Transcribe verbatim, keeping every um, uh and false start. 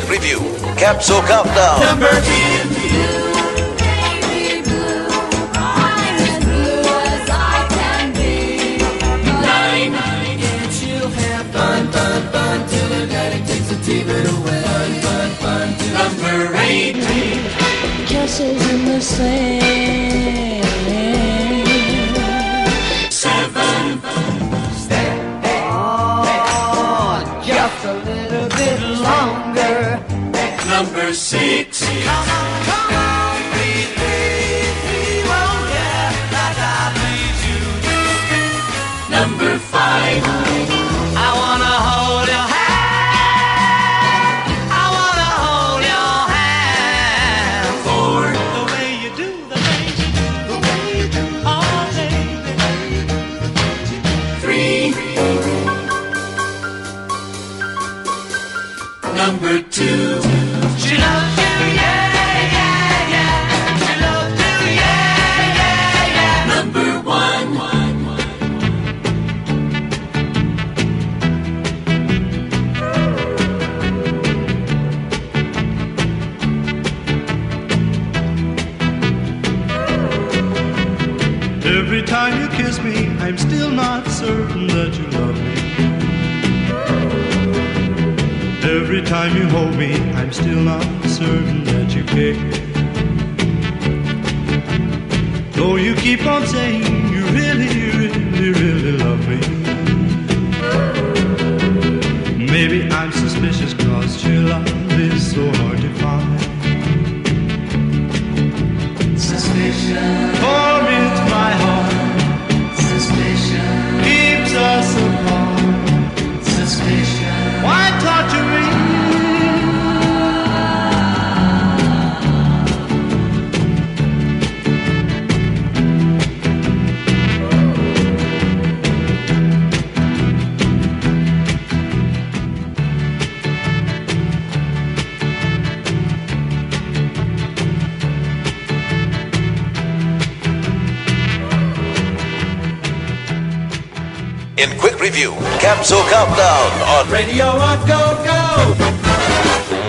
review, Capsule Countdown. Number ten. Number eight. Kisses in the sand. Seven. Oh, just a little bit longer. Number six. Come on, come on, please, please, please, oh yeah, like I please you. Number five. I wanna hold your hand. I wanna hold your hand. Four. The way you do the things you do, the way you do, oh baby. Three. Number two. She loves you, yeah, yeah, yeah. She loves you, yeah, yeah, yeah. Number one. Every time you kiss me, I'm still not certain that you love me. Every time you hold me, I'm still not certain that you care. Though you keep on saying you really, really, really love me. Maybe I'm suspicious cause your love is so hard to find. Suspicion, Torments my heart, suspicion, keeps us apart. suspicion. Why torture me? In quick review, Capsule Countdown on Radio Rock Go Go.